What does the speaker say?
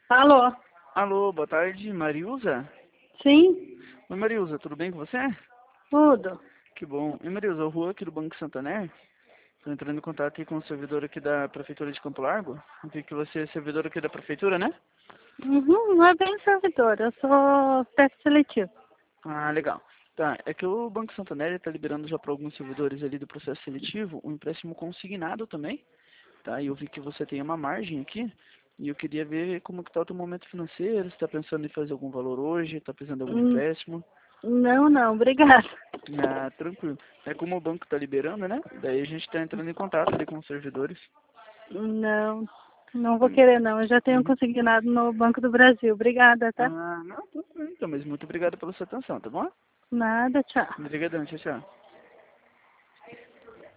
Alô? Alô, boa tarde, Mariusa? Sim? Oi, Mariusa, tudo bem com você? Tudo. Que bom. E Mariusa, o Juan aqui do Banco Santander. Estou entrando em contato aqui com o servidor aqui da Prefeitura de Campo Largo. Vi que você é servidor aqui da Prefeitura, né? Uhum, não é bem servidor, eu sou teste seletivo. Ah, legal. Tá, é que o Banco Santander está liberando já para alguns servidores ali do processo seletivo um empréstimo consignado também, tá? E eu vi que você tem uma margem aqui e eu queria ver como que está o teu momento financeiro, se está pensando em fazer algum valor hoje, está precisando de algum Hum, empréstimo. Não, não, obrigada. Ah, tranquilo. É como o banco está liberando, né? Daí a gente está entrando em contato ali com os servidores. Não, não vou Hum, querer não, eu já tenho uhum. consignado no Banco do Brasil. Obrigada, tá? Ah, não, tudo bem. Então, mas muito obrigado pela sua atenção, tá bom? Nada, tchau. Obrigadão, tchau, tchau.